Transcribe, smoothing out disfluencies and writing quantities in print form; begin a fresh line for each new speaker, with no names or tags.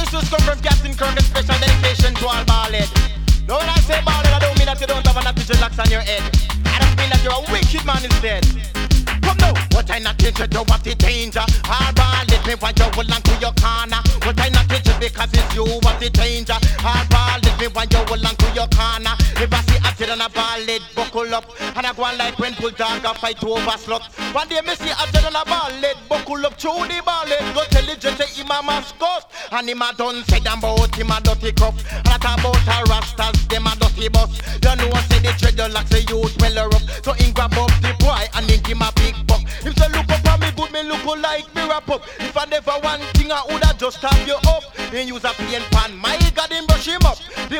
this was come from Captain Kirk and special dedication to all ballad. Now when I say ballad, I don't mean that you don't have an artificial locks on your head. I don't mean that you're a wicked man instead. Come now, what I not teach you do what the danger. All ballad, me want you hold on to your corner. What I not teach you because it's you what the danger. All ballad, me want you hold on to your corner. If I see acid on a ballad, buckle up. And I go on like when bulldog a fight over slug. One day me see acid on a ballad, buckle up through the ballad. Go tell the judge say him a mascot. And him a done said about him a dirty cuff. And I talk about a rastas, them a dirty bus. You know I say the dreadlocks say youth well up. So him grab up the boy and him give him a big buck. If say look up at me good, me look like me wrap up. If I never one thing I woulda just have you up. He use a paint pan, my God him brush him up. The